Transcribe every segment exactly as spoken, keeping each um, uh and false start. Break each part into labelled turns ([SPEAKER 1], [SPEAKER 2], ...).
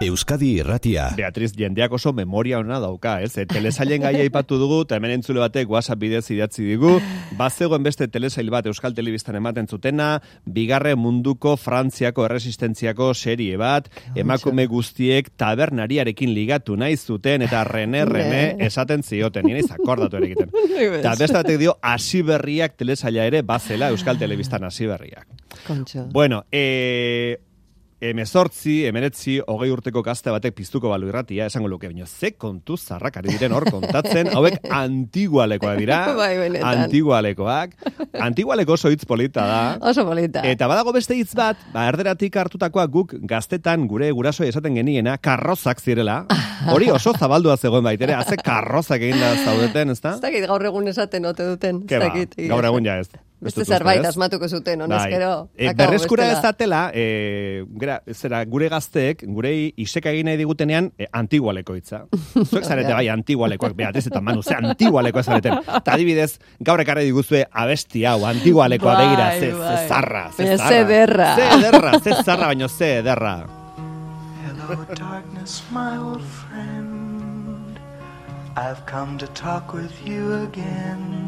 [SPEAKER 1] Euskadi Irratia.
[SPEAKER 2] Beatriz, jendeak oso memoria ona dauka, ez? E, telesailen gaia aipatu dugu, eta hemen entzule batek WhatsApp bidez idatzi digu, bazegoen beste telesail bat Euskal Telebistan ematen zutena, bigarren munduko Frantziako erresistentziako serie bat, emakume guztiek tabernariarekin ligatu nahi zuten, eta rene, rene, esaten zioten, nire izakordatu ere egiten. Eta beste batek dio, Hasiberriak telesaila ere bazela Euskal Telebistan Hasiberriak.
[SPEAKER 3] Kontxo.
[SPEAKER 2] Bueno, eh... Emezortzi, emeretzi, hogei urteko gazte batek piztuko balu irratia, esango luke, baina ze kontu zarrakari diren hor kontatzen, hauek antigualekoak dira,
[SPEAKER 3] bai,
[SPEAKER 2] antigualekoak, antigualeko oso hitz polita da.
[SPEAKER 3] Oso polita.
[SPEAKER 2] Eta badago beste hitz bat, ba, erderatik hartutakoa guk gaztetan gure gurasoi esaten geniena, karrozak zirela, hori oso zabaldua zegoen baitere, haze karrozak egin da zaudeten, ezta?
[SPEAKER 3] Ez dakit gaur egun esaten ote duten.
[SPEAKER 2] Ke ba, gaur egun ja ez.
[SPEAKER 3] Beste zerbait asmatuko zuten, honezkero.
[SPEAKER 2] E, berreskura ez datela, e, gura, zera, gure gazteek, gure iseka egin nahi digutenean, e, antigualeko hitza. Zuek zarete bai, antigualekoak, Beatriz eta Manu, ze antigualekoa zareten. Eta adibidez, gaur ekarri diguzue abesti hau, antigualekoa begira, ze, ze zarra, ze zarra.
[SPEAKER 3] Ze ederra.
[SPEAKER 2] Ze ederra, ze zarra, baino ze ederra.
[SPEAKER 4] Hello darkness, my old friend, I've come to talk with you again.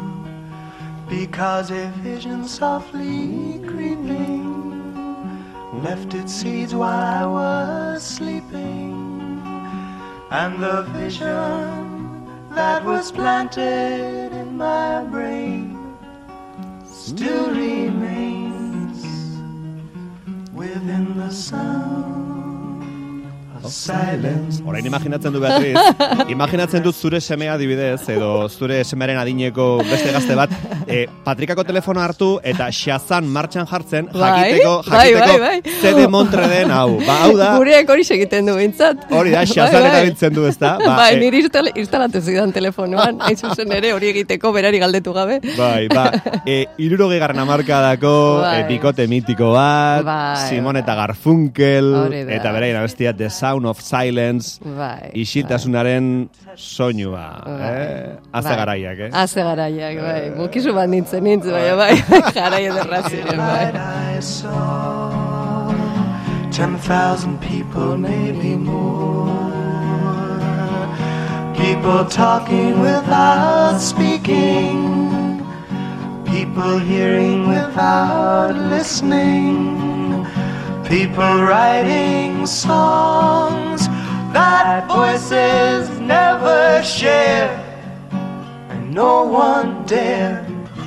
[SPEAKER 4] Because a vision softly creeping left its seeds while I was sleeping, and the vision that was planted in my brain still remains within the sound of silence.
[SPEAKER 2] Orain imaginatzen du Beatriz, imaginatzen dut zure semea adibidez, edo zure semearen adineko beste gazte bat, e, Patrikako telefono hartu eta Shazam martxan jartzen, jakiteko, jakiteko,
[SPEAKER 3] bai, bai, bai.
[SPEAKER 2] zede montre den, hau, ba, hau da.
[SPEAKER 3] Gureak hori egiten du bintzat.
[SPEAKER 2] Hori da, Shazam
[SPEAKER 3] bai, bai.
[SPEAKER 2] erabiltzen du, ezta? Ba,
[SPEAKER 3] bai,
[SPEAKER 2] e,
[SPEAKER 3] niri instalatu zidan telefonoan, hain zuzen ere hori egiteko berari galdetu gabe.
[SPEAKER 2] Bai, ba, e, irurogei garren hamarkadako
[SPEAKER 3] bai.
[SPEAKER 2] e, bikote mitiko bat,
[SPEAKER 3] bai,
[SPEAKER 2] Simon eta Garfunkel,
[SPEAKER 3] eta
[SPEAKER 2] beraien abestia The Sound of Silence,
[SPEAKER 3] bai,
[SPEAKER 2] isiltasunaren soinua,
[SPEAKER 3] bai,
[SPEAKER 2] eh? Aze
[SPEAKER 3] bai.
[SPEAKER 2] garaiak, eh?
[SPEAKER 3] Aze garaiak, bai. Mukizu bat nintzen nintzen, bai, bai. Garai ederra ziren, bai.
[SPEAKER 4] I saw ten thousand people, maybe more. People talking without speaking. People hearing without listening. People writing songs that voices never share, and no one dare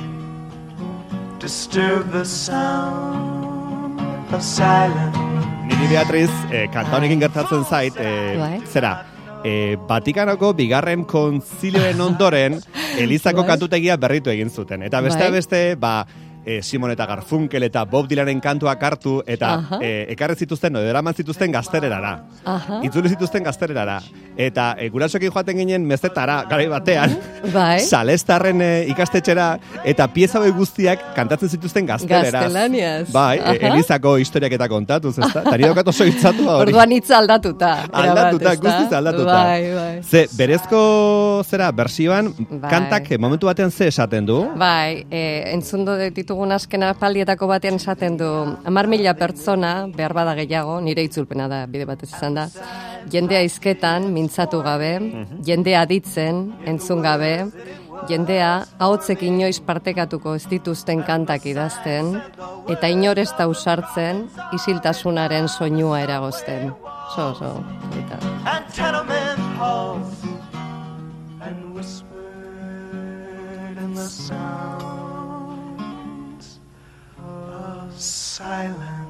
[SPEAKER 4] disturb the sound of silence.
[SPEAKER 2] Niri Beatriz, eh, kanta honekin gertatzen zait, eh,
[SPEAKER 3] Bai.
[SPEAKER 2] zera, eh, Vatikanoko bigarren konzilioen ondoren, Elizako
[SPEAKER 3] Bai.
[SPEAKER 2] kantutegia berritu egin zuten. Eta beste
[SPEAKER 3] Bai.
[SPEAKER 2] beste, ba, E, Simon eta Garfunkel eta Bob Dylanen kantuak hartu eta e, ekarri zituzten, edo eraman zituzten gaztererara.
[SPEAKER 3] Aha.
[SPEAKER 2] Itzuli zituzten gaztererara. Eta e, gurasoekin joaten ginen mezetara, garai batean,
[SPEAKER 3] bai.
[SPEAKER 2] Salestarren e, ikastetxera, eta pieza hauek guztiak kantatzen zituzten gaztereraz.
[SPEAKER 3] Gaztelaniaz.
[SPEAKER 2] Bai, e, Elizako historiak eta kontatuz, ezta? Tari daukat oso hitzatua hori.
[SPEAKER 3] Orduan hitza aldatuta.
[SPEAKER 2] Aldatuta,
[SPEAKER 3] erabat,
[SPEAKER 2] guztiz aldatuta.
[SPEAKER 3] Bai, bai.
[SPEAKER 2] Ze, berezko zera, bersioan,
[SPEAKER 3] Bai.
[SPEAKER 2] kantak momentu batean ze esaten du?
[SPEAKER 3] Bai, e, entzundo ditugun azken apaldietako batean esaten du hamar mila pertsona, behar bada gehiago, nire itzulpena da, bide batez izan da, jendea hizketan, mintzatu gabe, jendea aditzen, entzun gabe, jendea ahotzek inoiz partekatuko ez dituzten kantak idazten, eta inor ez da usartzen, isiltasunaren soinua eragozten. So, so, eta...
[SPEAKER 4] And tenement halls and whispered in the sounds of silence.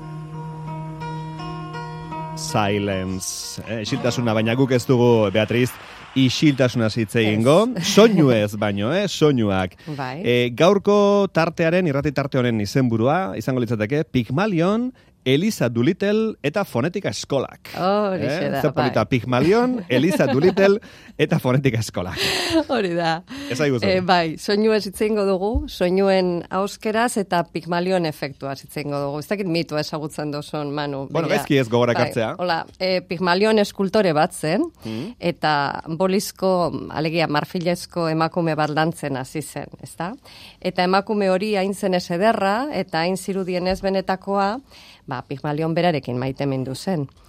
[SPEAKER 2] Silence. Eh, isiltasuna, baina guk ez dugu, Beatriz, isiltasuna hitz egingo. Soinu ez baino, eh? Soinuak.
[SPEAKER 3] Bai.
[SPEAKER 2] Eh, gaurko tartearen, irrati tarte honen izenburua, izango litzateke, Pygmalion, Eliza Doolittle eta fonetika eskolak.
[SPEAKER 3] Hori
[SPEAKER 2] eh?
[SPEAKER 3] da,
[SPEAKER 2] Zer polita,
[SPEAKER 3] bai.
[SPEAKER 2] Pygmalion, Eliza Doolittle eta fonetika eskolak.
[SPEAKER 3] Hori da.
[SPEAKER 2] Ez aiguzu.
[SPEAKER 3] E, bai, soinu ez hitzeingo dugu, soinuen auskeraz eta Pygmalion efektua hitzeingo dugu. Ez dakit mitua ezagutzen dozun, Manu.
[SPEAKER 2] Bueno,
[SPEAKER 3] begira.
[SPEAKER 2] gaizki ez gogora
[SPEAKER 3] Bai,
[SPEAKER 2] ekartzea.
[SPEAKER 3] hola, e, Pygmalion eskultore bat zen,
[SPEAKER 2] Mm.
[SPEAKER 3] eta bolizko, alegia, marfilezko emakume bat lantzen hasi zen, ezta? Eta emakume hori hain zen ez ederra, eta hain zirudien ez benetakoa, ba, Pygmalion berarekin maitemindu zen.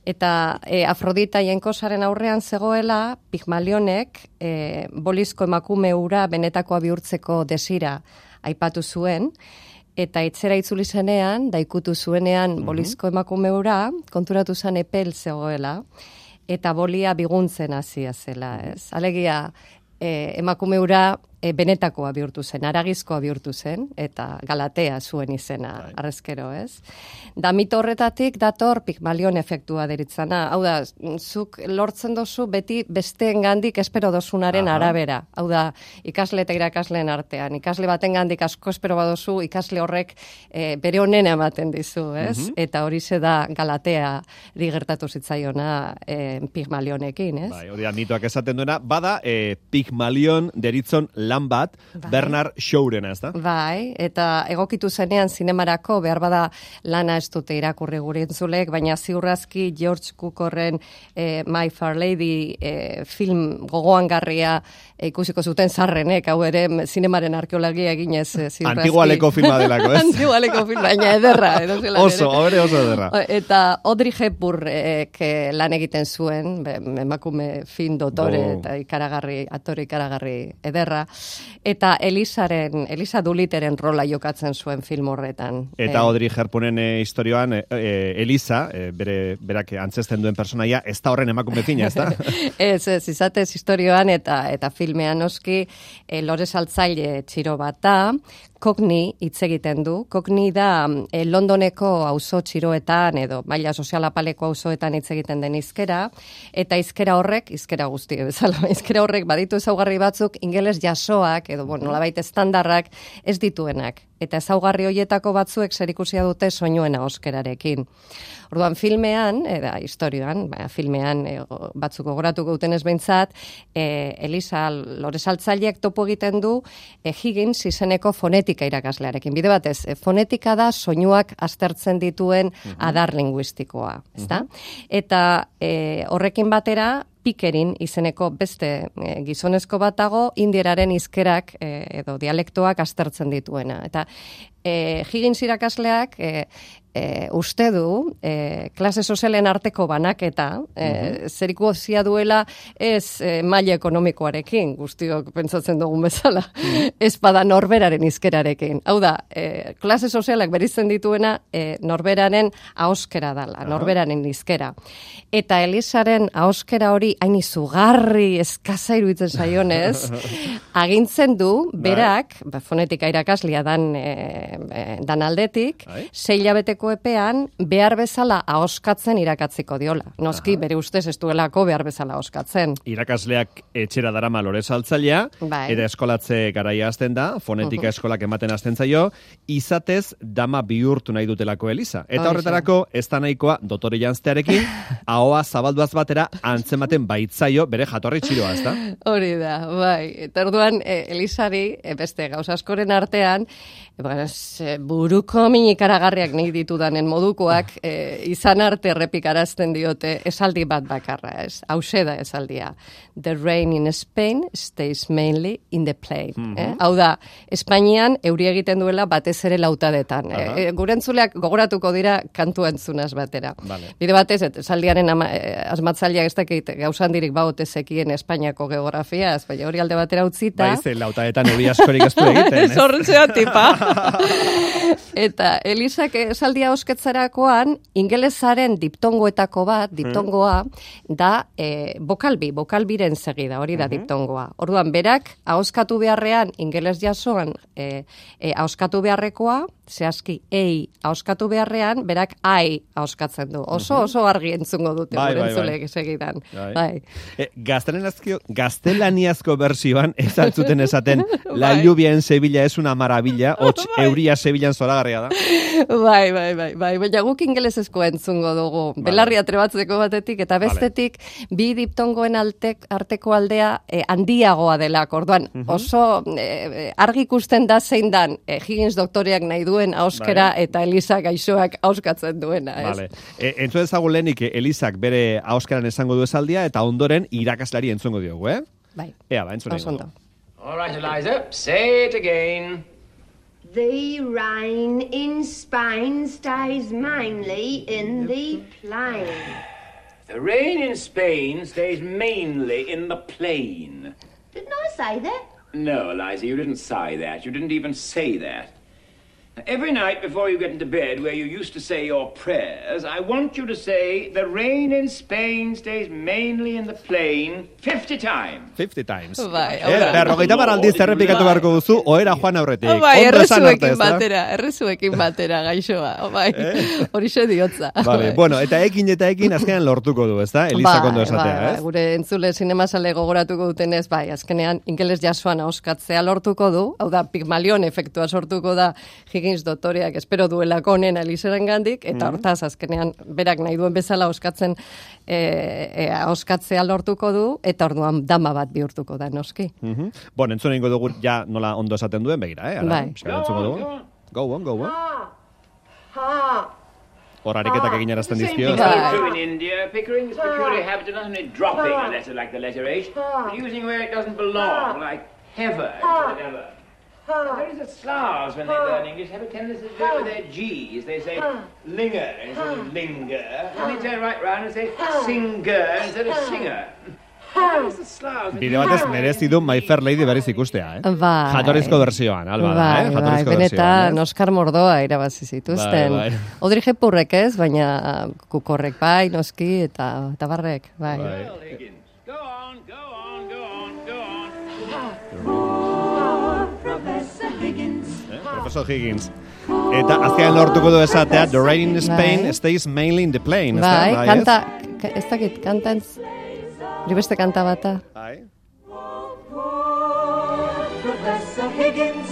[SPEAKER 3] Eta e, Afrodita Jankosaren aurrean zegoela, Pigmalionek e, bolizko emakume ura benetakoa bihurtzeko desira aipatu zuen, eta itzera itzuli zenean, daikutu zuenean bolizko emakume ura, konturatu zen epel zegoela, eta bolia biguntzen hasia zela, ez? Alegia, e, emakume ura e, benetakoa bihurtu zen, aragizkoa bihurtu zen, eta Galatea zuen izena, arrezkero, ez? Da mito horretatik dator Pigmalion efektua deritzana. Hau da, zuk lortzen dozu beti besteen gandik espero dozunaren Aha. arabera. Hau da, ikasle eta irakasleen artean. Ikasle baten gandik asko espero badozu, ikasle horrek e, bere honena ematen dizu, ez? Mm-hmm. Eta hori ze da Galatea gertatu zitzaiona e, Pigmalionekin, ez?
[SPEAKER 2] Bai, hori da, mitoak esaten duena, bada e, Pigmalion deritzon lan bat, bai. Bernard Shawrena, ez da?
[SPEAKER 3] Bai, eta egokitu zenean zinemarako behar bada lana ez dute irakurri gure entzulek, baina ziurrazki George Cukorren eh, My Fair Lady eh, film gogoangarria eh, ikusiko zuten zarrenek, hau ere zinemaren arkeologia eginez eh, ziurrazki.
[SPEAKER 2] Antigualeko filma delako, ez?
[SPEAKER 3] Antigualeko film, baina ederra.
[SPEAKER 2] Oso, hori oso ederra.
[SPEAKER 3] Eta Audrey Hepburnek eh, lan egiten zuen, be, emakume fin dotore oh. eta ikaragarri, aktore ikaragarri ederra, eta Elisaren, Elisa Doolittleren rola jokatzen zuen film horretan.
[SPEAKER 2] Eta eh, Audrey Hepburnen eh, historioan e, e, Elisa, e, bere, berak antzesten duen personaia, ez da horren emakume fina, ez da?
[SPEAKER 3] ez, ez, izatez historioan eta eta filmean oski e, lore saltzaile txiro bat da, Cockney hitz egiten du. Cockney da e, Londoneko auzo txiroetan edo maila sozialapaleko auzoetan hitz egiten den hizkera, eta hizkera horrek, hizkera guzti bezala, hizkera horrek baditu ezaugarri batzuk ingeles jasoak edo bueno, nolabait estandarrak ez dituenak. Eta ezaugarri hoietako batzuek zerikusia dute soinuen ahoskerarekin. Orduan filmean, eta historioan, ba, filmean e, batzuk gogoratuko dutenez behintzat, e, Elisa loresaltzaileak topo egiten du e, Higgins izeneko fonetika irakaslearekin. Bide batez, e, fonetika da soinuak aztertzen dituen uh-huh. adar linguistikoa, ezta? Uh-huh. Eta e, horrekin batera, Pikerin izeneko beste e, gizonezko bat dago indieraren hizkerak e, edo dialektoak aztertzen dituena. Eta e, Higgins irakasleak e, e, uste du e, klase sozialen arteko banaketa e, uh-huh. zerikusia duela ez e, maila ekonomikoarekin, guztiok pentsatzen dugun bezala, uh-huh. ez bada norberaren hizkerarekin. Hau da, e, klase sozialak berizten dituena e, norberaren ahoskera dala, uh-huh. norberaren hizkera. Eta Elisaren ahoskera hori hain izugarri eskaza iruditzen zaionez, agintzen du, berak, ba, fonetika irakaslia dan, e, dan aldetik, sei hilabeteko epean, behar bezala ahoskatzen irakatziko diola. Noski, Aha. bere ustez ez duelako behar bezala ahoskatzen.
[SPEAKER 2] Irakasleak etxera darama lore saltzailea,
[SPEAKER 3] bai.
[SPEAKER 2] eta eskolatze garaia hasten da, fonetika uh-huh. eskolak ematen hasten zaio, izatez dama bihurtu nahi dutelako Elisa. Eta horretarako, ez da nahikoa, dotore janztearekin, ahoa zabalduaz batera, antzematen baitzaio bere jatorri txiroa, ez da?
[SPEAKER 3] Hori da, bai. Eta orduan, e, Elisari, e, beste gauza askoren artean, e, bueno, e, buruko minikaragarriak nik ditudanen modukoak, e, izan arte errepikarazten diote esaldi bat bakarra, ez? Hauxe da esaldia. The rain in Spain stays mainly in the plain. Mm-hmm. eh? Hau da, Espainian euri egiten duela batez ere lautadetan. E, e, gure entzuleak gogoratuko dira kantu entzunaz batera. Vale. Bide batez, esaldiaren ama, e, asmatzaileak ez dakit gauzandirik baote zekien Espainiako geografia, ez baina hori alde batera utzita.
[SPEAKER 2] Baiz, lautadetan euri askorik ez du egiten, ez?
[SPEAKER 3] Zortzea tipa. Eta Elisak esaldia osketzarakoan, ingelesaren diptongoetako bat, diptongoa, da e, bokalbi, bokalbiren segida, hori da uh-huh. diptongoa. Orduan, berak, ahoskatu beharrean, ingeles jasoan, e, e, ahoskatu beharrekoa, zehazki, ei, ahoskatu beharrean, berak ai ahoskatzen du. Oso, oso argi entzungo dute,
[SPEAKER 2] bai,
[SPEAKER 3] gure
[SPEAKER 2] bai,
[SPEAKER 3] entzulek
[SPEAKER 2] bai.
[SPEAKER 3] segidan.
[SPEAKER 2] Bai.
[SPEAKER 3] Bai.
[SPEAKER 2] E, gaztelaniazko, gaztelaniazko versioan, ez altzuten esaten, la lluvia en Sevilla es una maravilla, hots bai. euria Sevillan zoragarria da.
[SPEAKER 3] Bai, bai, bai, bai, baina guk ingelesezko entzungo dugu. Vale. Belarria trebatzeko batetik, eta bestetik, vale. bi diptongoen altek, arteko aldea eh, handiagoa delako. Orduan, uh-huh. oso eh, argi ikusten da zein dan eh, Higgins doktoreak nahi duen ahoskera vale. eta Elisa gaixoak ahoskatzen duena, ez?
[SPEAKER 2] Vale. E, entzun ezagun lehenik Elisak bere ahoskeran esango du esaldia, eta ondoren irakaslari entzungo diogu, eh?
[SPEAKER 3] Bai.
[SPEAKER 2] Ea, ba, entzun
[SPEAKER 3] egin.
[SPEAKER 1] All right, Eliza, say it again.
[SPEAKER 5] The rain in Spain stays mainly in the plain.
[SPEAKER 1] The rain in Spain stays mainly in the plain.
[SPEAKER 5] Didn't I say that?
[SPEAKER 1] No, Eliza, you didn't sigh that. You didn't even say that. Every night before you get into bed, where you used to say your prayers, I want you to say, the rain in Spain stays mainly in the plain fifty times.
[SPEAKER 2] fifty times.
[SPEAKER 3] Bai,
[SPEAKER 2] Eh, berrogeita mar aldiz errepikatu beharko duzu, ohera joan aurretik.
[SPEAKER 3] Bai,
[SPEAKER 2] Ondo esan arte,
[SPEAKER 3] errezuekin
[SPEAKER 2] ezta?
[SPEAKER 3] batera, errezuekin batera, gaixoa. Bai, horixe diotza.
[SPEAKER 2] Vale, bueno, eta ekin eta ekin azkenean lortuko du, ezta? Eliza kondo esatea,
[SPEAKER 3] bai,
[SPEAKER 2] ez?
[SPEAKER 3] gure entzule zinemasale gogoratuko dutenez, bai, azkenean ingeles jasoan ahoskatzea lortuko du, hau da, Pigmalion efektua sortuko da Higgins doktoreak espero duelako honen Elizaren gandik, eta hortaz, azkenean, berak nahi duen bezala ahoskatzen, e, e, ahoskatzea lortuko du, eta orduan dama bat bihurtuko da, noski.
[SPEAKER 2] Mhm. Bueno, entzun egingo dugu ja nola ondo esaten duen, begira, eh? Ala,
[SPEAKER 3] Bai.
[SPEAKER 2] pixka bat entzuko dugu. Go on, go on. Hor ariketak egin arazten
[SPEAKER 1] Same
[SPEAKER 2] dizkio.
[SPEAKER 1] thing
[SPEAKER 2] ezta?
[SPEAKER 1] we do in India. Pickering's peculiar habit of not only dropping a letter like the letter H, but using where it doesn't belong, like hever instead of ever. There is the Slavs, when they learn English, have a tendency to do it with their G's. They say linger instead of linger, and they turn right round and say singer instead of singer. There is the Slavs.
[SPEAKER 2] Bide batez merezi du My Fair Lady berriz ikustea, eh?
[SPEAKER 3] Bai.
[SPEAKER 2] Jatorrizko bersioan, alba da,
[SPEAKER 3] Bai,
[SPEAKER 2] eh?
[SPEAKER 3] bai,
[SPEAKER 2] Jatorrizko
[SPEAKER 3] benetan
[SPEAKER 2] bersioan,
[SPEAKER 3] Oscar Mordoa irabazi zituzten.
[SPEAKER 2] Bai, bai.
[SPEAKER 3] Audrey Hepburnek ez, baina kukorrek bai, noski, eta, eta barrek, bai.
[SPEAKER 2] Bai.
[SPEAKER 1] Higgins. Go on, go on, go on, go on.
[SPEAKER 2] Eh? Professor Higgins. Eta azkenean lortuko du esatea, The rain in Spain
[SPEAKER 3] Bai.
[SPEAKER 2] stays mainly in the plain.
[SPEAKER 3] Bai,
[SPEAKER 2] ezta?
[SPEAKER 3] kanta, ka- ez dakit, kanta entz... Hori beste kanta bata.
[SPEAKER 2] Bai.
[SPEAKER 6] Professor Higgins,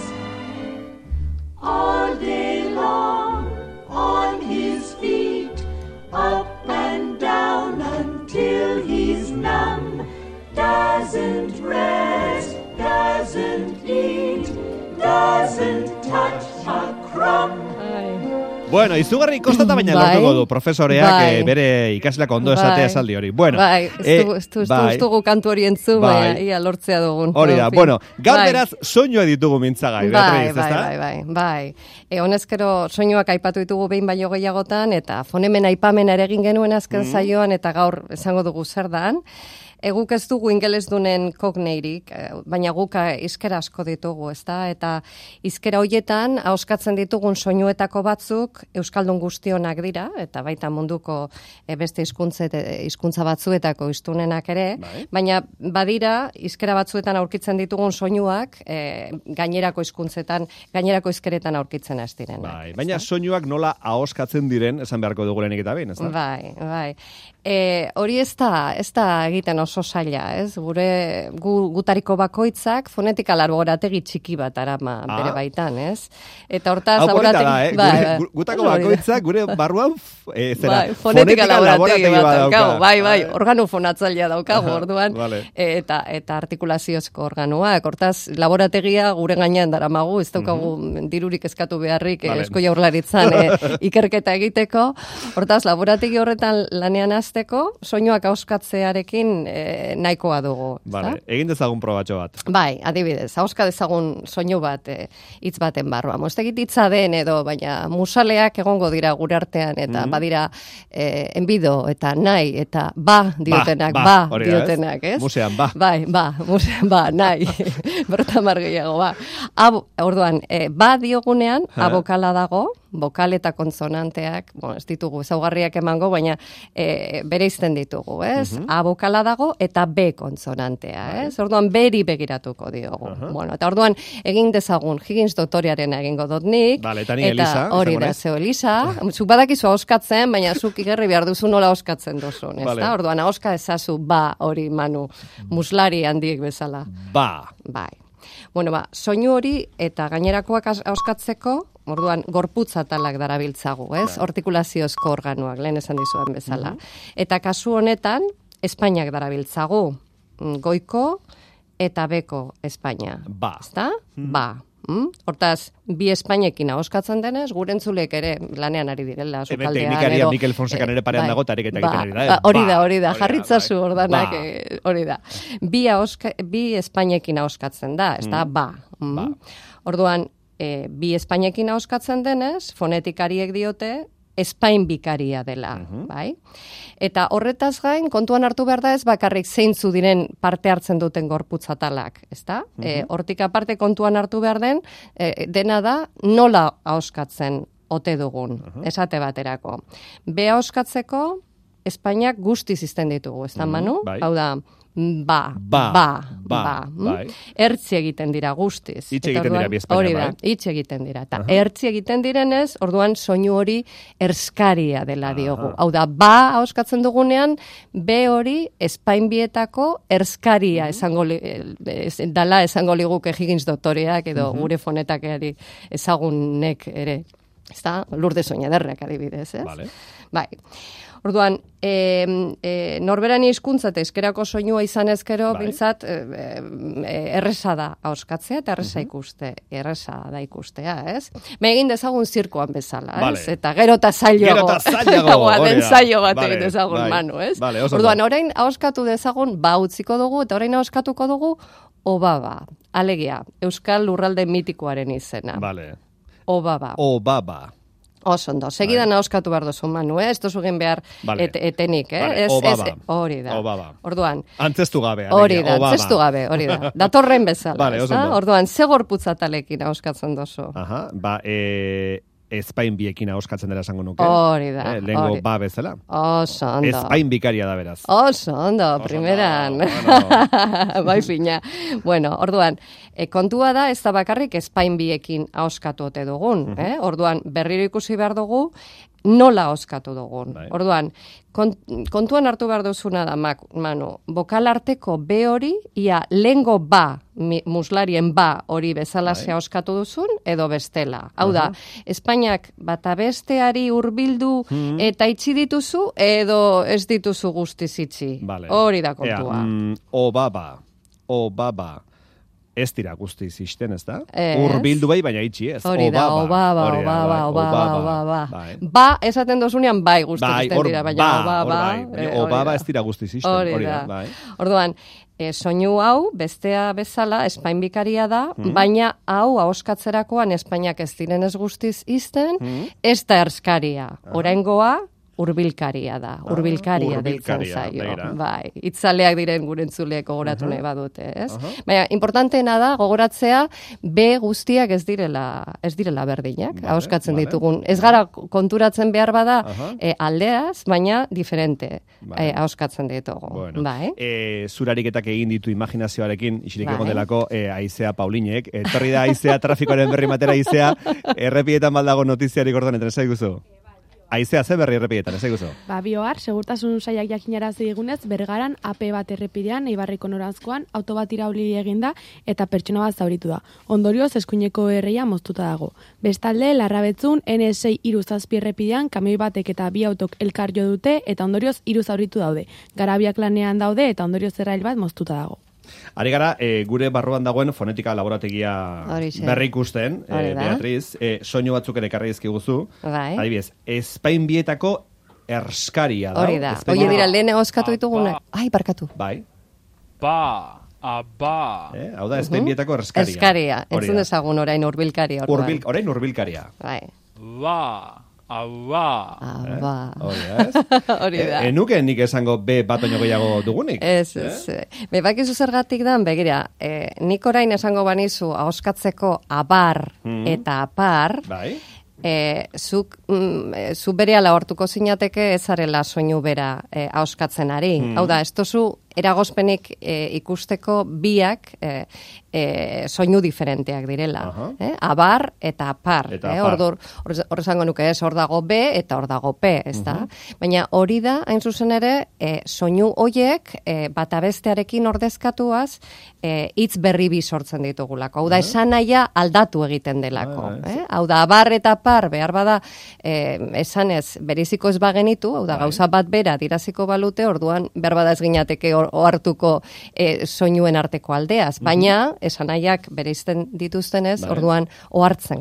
[SPEAKER 6] all day long, on his feet, up and down until he's numb, doesn't rest, doesn't eat, doesn't touch a crumb.
[SPEAKER 2] Bueno, izugarri kostata baina
[SPEAKER 3] Bai,
[SPEAKER 2] lortuko du profesoreak
[SPEAKER 3] bai.
[SPEAKER 2] eh, bere ikasleak ondo esatea
[SPEAKER 3] Bai.
[SPEAKER 2] esaldi hori. Bueno,
[SPEAKER 3] Bai, ez
[SPEAKER 2] eh,
[SPEAKER 3] dugu, ez dugu, ez
[SPEAKER 2] bai.
[SPEAKER 3] dugu, ez dugu kantu hori entzun,
[SPEAKER 2] Bai.
[SPEAKER 3] baina ia lortzea dugun.
[SPEAKER 2] Hori da,
[SPEAKER 3] En fin.
[SPEAKER 2] bueno, gaur
[SPEAKER 3] Bai.
[SPEAKER 2] beraz soinua ditugu mintzagai,
[SPEAKER 3] Bai,
[SPEAKER 2] Beatriz,
[SPEAKER 3] bai,
[SPEAKER 2] ezta?
[SPEAKER 3] bai, bai, bai. E, honezkero soinuak aipatu ditugu behin baino gehiagotan, eta fonemen aipamena ere egin genuen azken saioan, eta gaur esango dugu zer dan. E, guk ez dugu ingelesdunen kogneirik, e, baina guk eh, hizkera asko ditugu, ezta? Eta hizkera hoietan ahoskatzen ditugun soinuetako batzuk euskaldun guztionak dira, eta baita munduko e, beste hizkuntza hizkuntza batzuetako hiztunenak ere,
[SPEAKER 2] Bai.
[SPEAKER 3] baina badira hizkera batzuetan aurkitzen ditugun soinuak e, gainerako hizkuntzetan, gainerako hizkeretan aurkitzen ez direnak.
[SPEAKER 2] Bai, baina soinuak nola ahoskatzen diren esan beharko dugu lehenik eta behin, ezta?
[SPEAKER 3] Bai, bai. E, hori ez da, ez da egiten oso zaila, ez? Gure gu, gutariko bakoitzak fonetika laborategi txiki bat arama
[SPEAKER 2] Ah.
[SPEAKER 3] bere baitan, ez? Eta hortaz
[SPEAKER 2] Hau polita
[SPEAKER 3] laborategi...
[SPEAKER 2] da, eh?
[SPEAKER 3] Bai,
[SPEAKER 2] Gure,
[SPEAKER 3] bai.
[SPEAKER 2] gu- gutako
[SPEAKER 3] Hori da.
[SPEAKER 2] bakoitzak gure barruan f- eh, zera,
[SPEAKER 3] Bai, fonetika laborategi bat
[SPEAKER 2] dauka.
[SPEAKER 3] daukagu, bai, bai, organo fonatzailea daukagu,
[SPEAKER 2] Aha,
[SPEAKER 3] orduan,
[SPEAKER 2] vale.
[SPEAKER 3] e, eta eta artikulaziozko organoak, hortaz, laborategia gure gainean daramagu, ez daukagu dirurik eskatu beharrik,
[SPEAKER 2] Vale.
[SPEAKER 3] e, Eusko Jaurlaritzan e, ikerketa egiteko, hortaz, laborategi horretan lanean hasteko, soinuak ahoskatzearekin e, nahikoa dugu. ezta?
[SPEAKER 2] Vale, egin dezagun probatxo bat.
[SPEAKER 3] Bai, adibidez, ahoska dezagun soinu bat e, hitz baten barruan. Mostegit hitza den edo, baina musaleak egongo dira gure artean, eta badira e, enbido, eta nahi, eta ba diotenak,
[SPEAKER 2] ba,
[SPEAKER 3] ba,
[SPEAKER 2] hori da, ez?
[SPEAKER 3] diotenak, ez?
[SPEAKER 2] Musean, ba.
[SPEAKER 3] Bai, ba, musean, ba, nahi, bertamar gehiago, ba. Abo, orduan, e, ba diogunean,
[SPEAKER 2] Ha.
[SPEAKER 3] abokala dago, bokal eta konsonanteak, bueno, ez ditugu ezaugarriak emango, baina e, bereizten ditugu, ez? A bokala dago eta B konsonantea, ez? Orduan beri begiratuko diogu. Bueno, eta orduan egin dezagun Higgins doktorearen egingo dut nik.
[SPEAKER 2] Vale, eta ni
[SPEAKER 3] eta
[SPEAKER 2] Elisa,
[SPEAKER 3] hori
[SPEAKER 2] izango
[SPEAKER 3] da,
[SPEAKER 2] naiz.
[SPEAKER 3] zeo Elisa, zuk badakizu ahoskatzen, baina zuk igerri behar duzu nola ahoskatzen duzun, ez
[SPEAKER 2] Vale.
[SPEAKER 3] da? Orduan ahoska ezazu ba hori Manu, muslari handiek bezala.
[SPEAKER 2] Ba.
[SPEAKER 3] Bai. Bueno, ba, soinu hori eta gainerakoak as- ahoskatzeko, orduan gorputz atalak darabiltzagu, ez? Artikulaziozko organoak, lehen esan dizuan bezala. Eta kasu honetan, Espainiak darabiltzagu, mm, goiko eta beko Espainia.
[SPEAKER 2] Ba.
[SPEAKER 3] Ezta? Ba. Mm? Hortaz, bi Espainekin ahoskatzen denez, gure entzulek ere lanean ari direla,
[SPEAKER 2] Hemen
[SPEAKER 3] sukaldean.
[SPEAKER 2] teknikaria
[SPEAKER 3] edo-
[SPEAKER 2] Mikel Fonsekan ere parean
[SPEAKER 3] bai,
[SPEAKER 2] dago, eta ariketa
[SPEAKER 3] ba,
[SPEAKER 2] egiten ari da, eh?
[SPEAKER 3] ba, Hori
[SPEAKER 2] Ba.
[SPEAKER 3] da, hori da,
[SPEAKER 2] Hori da,
[SPEAKER 3] jarritzazu
[SPEAKER 2] bai.
[SPEAKER 3] ordanak,
[SPEAKER 2] Ba.
[SPEAKER 3] eh, hori da. Bi, ahoska, bi Espainekin ahoskatzen da, ez da, ba. Mm.
[SPEAKER 2] Ba.
[SPEAKER 3] Orduan, e, bi Espainekin ahoskatzen denez, fonetikariek diote, espainbikaria dela, bai? Eta horretaz gain, kontuan hartu behar da ez bakarrik zeintzu diren parte hartzen duten gorputzatalak, ezta? E, hortik aparte kontuan hartu behar den, e, dena da nola ahoskatzen ote dugun, esate baterako. Be ahoskatzeko, Espainiak guztiz izten ditugu, ezta, Manu?
[SPEAKER 2] bai.
[SPEAKER 3] Hau da, ba,
[SPEAKER 2] Ba,
[SPEAKER 3] ba,
[SPEAKER 2] ba,
[SPEAKER 3] ba.
[SPEAKER 2] bai.
[SPEAKER 3] Ertzi egiten dira guztiz.
[SPEAKER 2] Hitz
[SPEAKER 3] Eta
[SPEAKER 2] egiten dira
[SPEAKER 3] orduan-
[SPEAKER 2] bi Espainia,
[SPEAKER 3] Hori da,
[SPEAKER 2] bai.
[SPEAKER 3] hitz egiten dira. Eta ertzi egiten direnez, orduan soinu hori erskaria dela diogu. Hau da, ba ahoskatzen dugunean, be hori espainbietako erskaria esango li, ez, dala esango liguke Higgins doktoreak edo gure fonetakari ezagunek ere. Ezta? Lourdes Oñaderrek adibidez, ez?
[SPEAKER 2] Vale.
[SPEAKER 3] Bai. Orduan, e, e, norberani hizkuntza eta eskerako soinua izan ezkero,
[SPEAKER 2] Bai.
[SPEAKER 3] bintzat, e, e, erresa da ahoskatzea eta erresa ikuste, erresa da ikustea, ez? Me egin dezagun zirkoan bezala,
[SPEAKER 2] Vale.
[SPEAKER 3] ez? Eta gero eta zailago.
[SPEAKER 2] Gero eta zailago,
[SPEAKER 3] Eta
[SPEAKER 2] hori
[SPEAKER 3] den
[SPEAKER 2] da.
[SPEAKER 3] zailo bat
[SPEAKER 2] Vale,
[SPEAKER 3] egin dezagun,
[SPEAKER 2] bai.
[SPEAKER 3] Manu, ez?
[SPEAKER 2] Vale, oso
[SPEAKER 3] Orduan,
[SPEAKER 2] ondo.
[SPEAKER 3] orain ahoskatu dezagun, ba utziko dugu, eta orain ahoskatuko dugu, obaba. Alegia, Euskal Lurralde mitikoaren izena.
[SPEAKER 2] Vale.
[SPEAKER 3] Obaba.
[SPEAKER 2] Obaba.
[SPEAKER 3] Oso ondo, segidan ahoskatu behar duzu, Manu, eh? Ez duzu egin behar
[SPEAKER 2] Vale.
[SPEAKER 3] et, etenik, eh?
[SPEAKER 2] Vale,
[SPEAKER 3] Ez-
[SPEAKER 2] obaba.
[SPEAKER 3] ez- Hori da.
[SPEAKER 2] Obaba.
[SPEAKER 3] Orduan,
[SPEAKER 2] Antzestu gabe.
[SPEAKER 3] hori
[SPEAKER 2] alegia,
[SPEAKER 3] da,
[SPEAKER 2] obaba.
[SPEAKER 3] antzestu gabe, hori da. Datorren bezala,
[SPEAKER 2] Vale, oso
[SPEAKER 3] ezta?
[SPEAKER 2] ondo.
[SPEAKER 3] Orduan, ze gorputzatalekin ahoskatzen duzu?
[SPEAKER 2] Aha, ba, e, ezpain biekin ahoskatzen dela esango nuke.
[SPEAKER 3] Hori da,
[SPEAKER 2] Eh, lehengo
[SPEAKER 3] hori.
[SPEAKER 2] ba bezala.
[SPEAKER 3] Oso ondo.
[SPEAKER 2] Ezpain bikaria da beraz.
[SPEAKER 3] Oso ondo, primeran.
[SPEAKER 2] ondo,
[SPEAKER 3] Bai fina. Bueno, orduan, e, kontua da ez da bakarrik Espain biekin ahoskatu ote dugun, eh? Orduan, berriro ikusi behar dugu, nola ahoskatu dugun.
[SPEAKER 2] Bai.
[SPEAKER 3] Orduan, kont, kontuan hartu behar duzuna da, Mak- Manu, bokal arteko be hori, ia lengo ba, mi, muslarien ba hori bezalaxe ahoskatu duzun, edo bestela. Hau da, Espainiak bata besteari hurbildu eta itxi dituzu, edo ez dituzu guztiz itxi.
[SPEAKER 2] Vale.
[SPEAKER 3] Hori da
[SPEAKER 2] Ea,
[SPEAKER 3] kontua.
[SPEAKER 2] mm, obaba. Obaba. Ez dira guztiz isten, ez da?
[SPEAKER 3] Ez.
[SPEAKER 2] Urbildu bai, baina itxi ez.
[SPEAKER 3] Hori da, obaba,
[SPEAKER 2] Hori da,
[SPEAKER 3] obaba,
[SPEAKER 2] bai,
[SPEAKER 3] obaba, obaba.
[SPEAKER 2] Bai.
[SPEAKER 3] Ba, esaten dozunean bai guztiz
[SPEAKER 2] Bai,
[SPEAKER 3] izten
[SPEAKER 2] hor
[SPEAKER 3] dira, baina
[SPEAKER 2] ba,
[SPEAKER 3] obaba.
[SPEAKER 2] hor bai. Baina
[SPEAKER 3] eh, hori
[SPEAKER 2] obaba
[SPEAKER 3] da.
[SPEAKER 2] ez dira guztiz isten.
[SPEAKER 3] Hori
[SPEAKER 2] Hori
[SPEAKER 3] da.
[SPEAKER 2] da, bai.
[SPEAKER 3] Orduan, e, soinu hau, bestea bezala, espainbikaria da, baina hau ahoskatzerakoan Espainiak ez direnez guztiz izten, ez da erskaria. Oraingoa, urbilkaria da. Urbilkaria deitzen
[SPEAKER 2] urbilkaria,
[SPEAKER 3] zaio.
[SPEAKER 2] begira.
[SPEAKER 3] Bai, itzaleak diren gure entzuleek gogoratu nahi badute, ez? Baina, importanteena da, gogoratzea, B guztiak ez direla, ez direla berdinak,
[SPEAKER 2] Vale,
[SPEAKER 3] ahoskatzen
[SPEAKER 2] vale.
[SPEAKER 3] ditugun. Ez gara konturatzen behar bada,
[SPEAKER 2] Aha.
[SPEAKER 3] e, aldeaz, baina diferente
[SPEAKER 2] Vale.
[SPEAKER 3] e, ahoskatzen ditugu.
[SPEAKER 2] Bueno,
[SPEAKER 3] Bai.
[SPEAKER 2] e, zurariketak egin ditu imaginazioarekin, isilik
[SPEAKER 3] Bai.
[SPEAKER 2] egon delako, e, aizea Paulinek, etorri da aizea trafikoaren berri matera aizea, errepietan baldago notiziarik orduan, eta nesai guzu? Aizea ze berri errepietan, nesai guzu?
[SPEAKER 5] Ba, bioar, segurtasun saiak jakinarazi digunez, Bergaran A P bat errepidean, Eibarriko noranzkoan, auto bat irauli eginda eta pertsona bat zauritu da. Ondorioz, eskuineko erreia moztuta dago. Bestalde, Larrabetzun, N sei hiru zazpi errepidean, kamioi batek eta bi autok elkar jo dute, eta ondorioz hiru zauritu daude. Garabiak lanean daude, eta ondorioz errail bat moztuta dago.
[SPEAKER 2] Ari gara, e, gure barruan dagoen fonetika laborategia
[SPEAKER 3] Horixe.
[SPEAKER 2] berri ikusten,
[SPEAKER 3] Hori
[SPEAKER 2] e,
[SPEAKER 3] da.
[SPEAKER 2] Beatriz, e, soinu batzuk ere ekarri dizkiguzu.
[SPEAKER 3] Bai.
[SPEAKER 2] Adibidez, Espain bietako erskaria da.
[SPEAKER 3] Hori da.
[SPEAKER 2] Espain
[SPEAKER 3] Oie dira,
[SPEAKER 2] bietako-
[SPEAKER 3] lehen ahoskatu ditugunak. Ai, barkatu.
[SPEAKER 2] Bai,
[SPEAKER 7] Ba, aba.
[SPEAKER 2] eh? hau da, Espain bietako erskaria.
[SPEAKER 3] Eskaria,
[SPEAKER 2] Hori
[SPEAKER 3] entzun
[SPEAKER 2] da.
[SPEAKER 3] dezagun orain urbilkaria. orduan.
[SPEAKER 2] Urbil, orain urbilkaria.
[SPEAKER 3] Bai.
[SPEAKER 7] Ba, aba.
[SPEAKER 3] Ah, ba.
[SPEAKER 2] Hori da, ez?
[SPEAKER 3] Hori da.
[SPEAKER 2] E, enuke nik esango B bat baino gehiago dugunik.
[SPEAKER 3] Ez, ez. Eh? Bebakizu zergatik dan, begira, eh, nik orain esango banizu ahoskatzeko abar eta apar,
[SPEAKER 2] Bai,
[SPEAKER 3] E, zuk, mm, e, zu bere ala hortuko zinateke ezarela soinu bera e, ahoskatzen ari. Hau da, ez tozu eragozpenik e, ikusteko biak e, e, soinu diferenteak direla.
[SPEAKER 2] Aha.
[SPEAKER 3] Eh? Abar eta apar.
[SPEAKER 2] Eta
[SPEAKER 3] eh?
[SPEAKER 2] apar.
[SPEAKER 3] Hor, hor, hor esango nuke ez, hor dago B eta hor dago P, ez da? Baina hori da, hain zuzen ere, e, soinu hoiek e, bata bestearekin ordezkatuaz e, hitz berri bi sortzen ditugulako. Hau da, esan nahia aldatu egiten delako.
[SPEAKER 2] Ah,
[SPEAKER 3] eh? Hau da, abar eta apar behar bada e, esanez beriziko ez bagenitu, hau da, gauza bat bera diraziko balute, orduan behar bada ez ginateke ohartuko e, soinuen arteko aldeaz. Baina, esanaiak bereizten dituztenez,
[SPEAKER 2] Bai.
[SPEAKER 3] orduan ohartzen gara.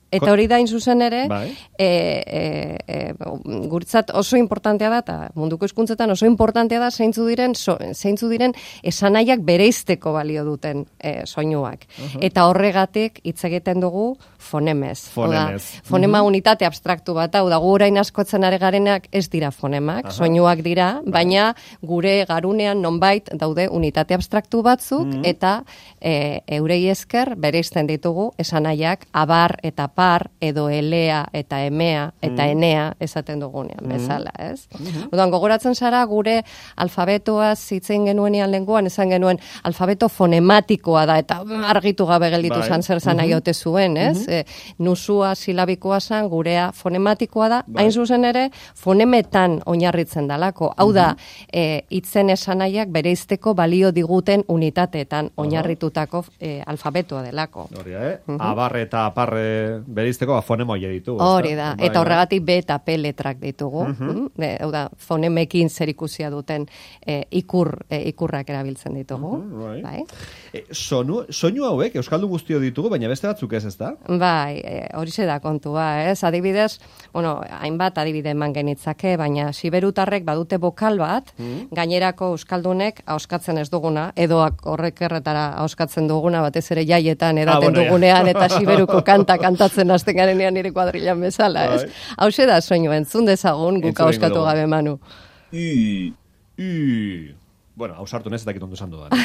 [SPEAKER 3] Eta hori da zuzen ere,
[SPEAKER 2] bai.
[SPEAKER 3] e, e, e, guretzat oso importantea da, eta munduko hizkuntzetan oso importantea da zeintzu diren, so, zeintzu diren esanaiak bereizteko balio duten e, soinuak. Uh-huh. Eta horregatik hitz egiten dugu fonemez.
[SPEAKER 2] Fonemez.
[SPEAKER 3] Oda, fonema uh-huh. unitate abstraktu bat, hau da, gu orain askotzen are garenak ez dira fonemak, uh-huh. soinuak dira, baina gure garunean nonbait daude unitate abstraktu batzuk, uh-huh. eta e, eurei esker bereizten ditugu esanaiak abar eta par, edo elea eta emea eta mm. enea esaten dugunean, mm. bezala, ez? Mm-hmm. Odan, gogoratzen zara gure alfabetoaz hitzein genuenean lenguan, esan genuen alfabeto fonematikoa da, eta argitu gabe gelditu
[SPEAKER 2] bai.
[SPEAKER 3] zan zer zan nahi ote zuen, ez? Mm-hmm. E, nusua silabikoa zan, gurea fonematikoa da, bai. Hain zuzen ere, fonemetan oinarritzen dalako. Hau da, e, hitzen esanaiak bereizteko balio diguten unitateetan oinarritutako e, alfabetoa delako.
[SPEAKER 2] Hori, eh? Mm-hmm. Abar eta aparre bereizteko fonema hori ditugu.
[SPEAKER 3] Hori da, bai, eta horregatik B eta P letrak ditugu. Uh-huh. Hau da, fonemekin zerikusia duten e, ikur, e, ikurrak erabiltzen ditugu. Uh-huh, bai. Bai.
[SPEAKER 2] E, sonu, soinu hauek, euskaldun guztio ditugu, baina beste batzuk ez, ez da?
[SPEAKER 3] Bai, e, hori da kontua, ez? Adibidez, bueno, hainbat adibide eman genitzake, baina siberutarrek badute bokal bat, uh-huh. gainerako euskaldunek ahoskatzen ez duguna, edo horrek erretara ahoskatzen duguna, batez ere jaietan edaten ah, bueno, dugunean, eta siberuko kanta kantatzen hasten garenean nire kuadrilan bezala, ez? Hauxe da soinu, entzun dezagun guk ahoskatu gabe, Manu.
[SPEAKER 2] I, i... Bueno, hau sartu nez, eta kitondu esan dudan.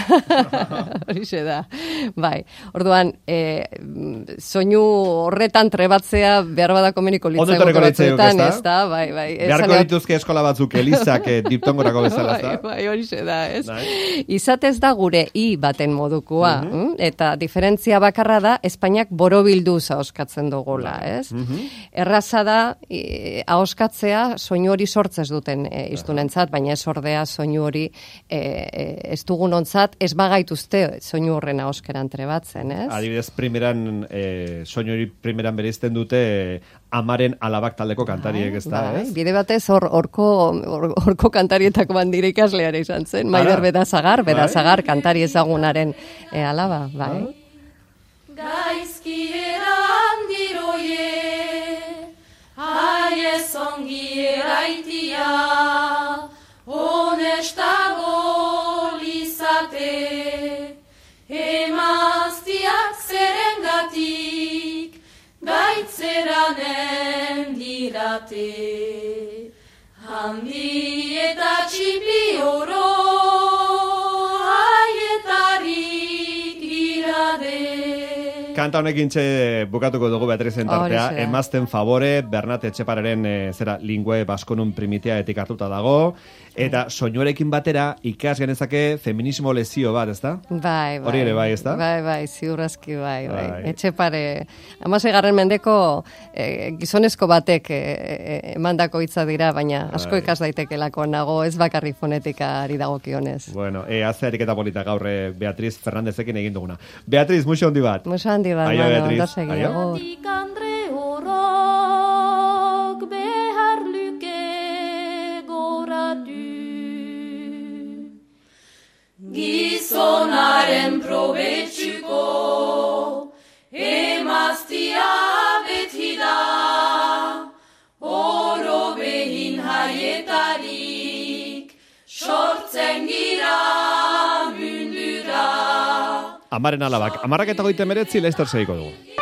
[SPEAKER 3] Horixe da. Bai, orduan, e, soinu horretan trebatzea behar badako meniko litzaigo batzuetan, ez da? Bai, bai.
[SPEAKER 2] Beharko dituzke eskola batzuk elizak eh, diptongorako bezala, ez da?
[SPEAKER 3] Bai, bai, horixe da, ez? Bai. Izatez da gure i baten modukua, uh-huh. eta diferentzia bakarra da, Espainiak borobilduz ahoskatzen dugula, ez? Uh-huh. Erraza da, e, ahoskatzea soinu hori sortzez duten e, iztunentzat, baina ez ordea soinu hori e, ez dugun ontzat, ez bagaituzte soinu horren ahoskeran trebatzen, ez?
[SPEAKER 2] Adibidez, primeran, eh, soinu hori primeran bereizten dute eh, amaren alabak taldeko kantariek, ez da,
[SPEAKER 3] bai,
[SPEAKER 2] ez?
[SPEAKER 3] Bide batez, horko or, or, kantarietako bandire ikasleare izan zen, Maider Bedazagar, Bedazagar kantari ezagunaren eh, alaba, bai.
[SPEAKER 6] Gaizki eran diroie, haiez ongi eraitia, honestago lizate, emaztiak zerengatik, gaitzeranen dirate. Handi eta txipi oro, haietarik irade.
[SPEAKER 2] Kanta honekin txe bukatuko dugu Beatrizen tartea, emazten favore, Bernat Etxepareren e, zera lingüe baskonun primitea etik hartuta dago, eta soinuarekin batera ikas genezake feminismo lezio bat, ez da?
[SPEAKER 3] Bai, bai.
[SPEAKER 2] Hori ere bai, ez da?
[SPEAKER 3] Bai, bai, ziurrazki bai, bai. bai. Etxepare, hamaseigarren mendeko e, gizonezko batek emandako e, hitza dira, baina asko bai. Ikas daitekelako nago, ez bakarrik fonetikari dagokionez.
[SPEAKER 2] Bueno, e, azearik eta polita gaur Beatriz Fernandezekin egin duguna. Beatriz, muxo handi bat.
[SPEAKER 3] Muxo handi bat,
[SPEAKER 2] Aio,
[SPEAKER 3] mano,
[SPEAKER 2] Beatriz.
[SPEAKER 3] ondo segi.
[SPEAKER 6] Gizonaren probetxuko emaztia beti da, oro behin haietarik sortzen gira mundura.
[SPEAKER 2] Amaren alabak, amarrak eta goite meretzi, Leicester segiko dugu.